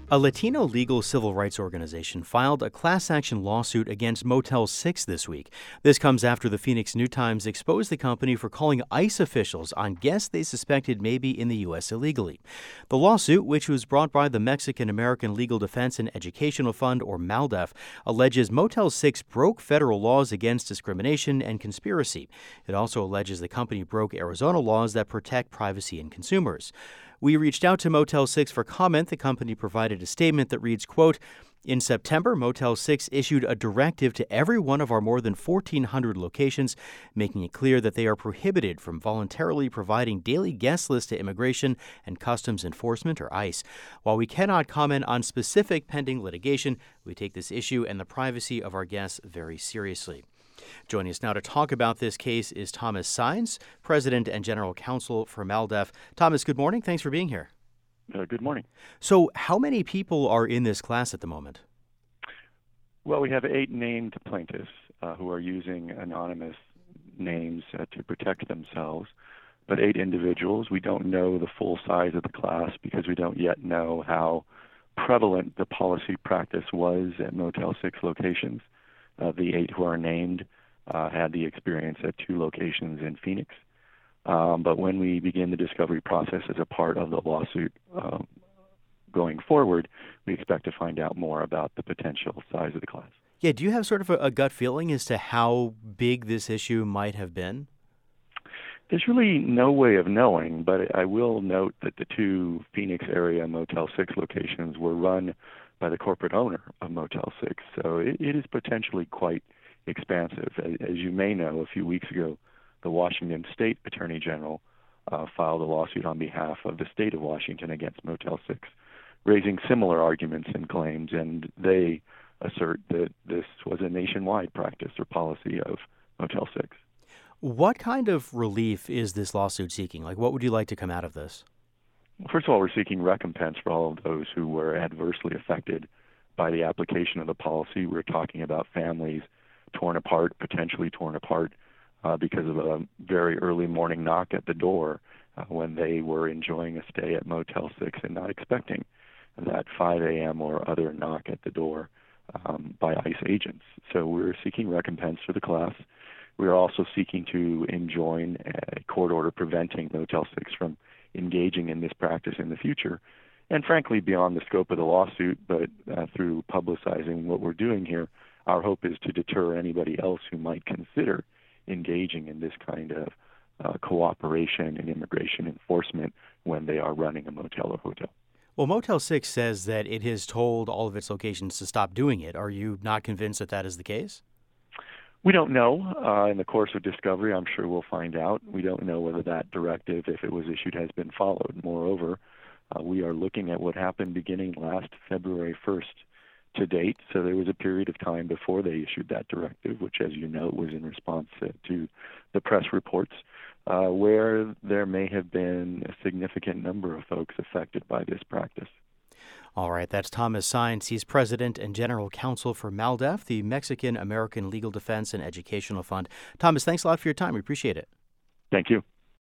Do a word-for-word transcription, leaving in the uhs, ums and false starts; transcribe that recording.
A Latino legal civil rights organization filed a class action lawsuit against Motel six this week. This comes after the Phoenix New-Times exposed the company for calling ICE officials on guests they suspected may be in the U S illegally. The lawsuit, which was brought by the Mexican American Legal Defense and Educational Fund, or MALDEF, alleges Motel six broke federal laws against discrimination and conspiracy. It also alleges the company broke Arizona laws that protect privacy and consumers. We reached out to Motel six for comment. The company provided a statement that reads, quote, "In September, Motel six issued a directive to every one of our more than fourteen hundred locations, making it clear that they are prohibited from voluntarily providing daily guest lists to Immigration and Customs Enforcement, or ICE. While we cannot comment on specific pending litigation, we take this issue and the privacy of our guests very seriously." Joining us now to talk about this case is Thomas Saenz, President and General Counsel for MALDEF. Thomas, good morning. Thanks for being here. Uh, good morning. So how many people are in this class at the moment? Well, we have eight named plaintiffs uh, who are using anonymous names uh, to protect themselves, but eight individuals. We don't know the full size of the class because we don't yet know how prevalent the policy practice was at Motel six locations. Uh, the eight who are named uh, had the experience at two locations in Phoenix. Um, but when we begin the discovery process as a part of the lawsuit um, going forward, we expect to find out more about the potential size of the class. Yeah, do you have sort of a, a gut feeling as to how big this issue might have been? There's really no way of knowing, but I will note that the two Phoenix area Motel six locations were run by the corporate owner of Motel six, so it, it is potentially quite expansive. As, as you may know, a few weeks ago, the Washington State Attorney General uh, filed a lawsuit on behalf of the state of Washington against Motel six, raising similar arguments and claims, and they assert that this was a nationwide practice or policy of Motel six. What kind of relief is this lawsuit seeking? Like, what would you like to come out of this? First of all, we're seeking recompense for all of those who were adversely affected by the application of the policy. We're talking about families torn apart, potentially torn apart, uh, because of a very early morning knock at the door uh, when they were enjoying a stay at Motel six and not expecting that five a.m. or other knock at the door um, by ICE agents. So we're seeking recompense for the class. We are also seeking to enjoin a court order preventing Motel six from engaging in this practice in the future, and frankly beyond the scope of the lawsuit, but uh, through publicizing what we're doing here, our hope is to deter anybody else who might consider engaging in this kind of uh, cooperation and immigration enforcement when they are running a motel or hotel. Well, Motel six says that it has told all of its locations to stop doing it. Are you not convinced that that is the case? We don't know. Uh, in the course of discovery, I'm sure we'll find out. We don't know whether that directive, if it was issued, has been followed. Moreover, uh, we are looking at what happened beginning last February first to date. So there was a period of time before they issued that directive, which, as you know, was in response uh, to the press reports, uh, where there may have been a significant number of folks affected by this practice. All right, that's Thomas Saenz. He's President and General Counsel for MALDEF, the Mexican American Legal Defense and Educational Fund. Thomas, thanks a lot for your time. We appreciate it. Thank you.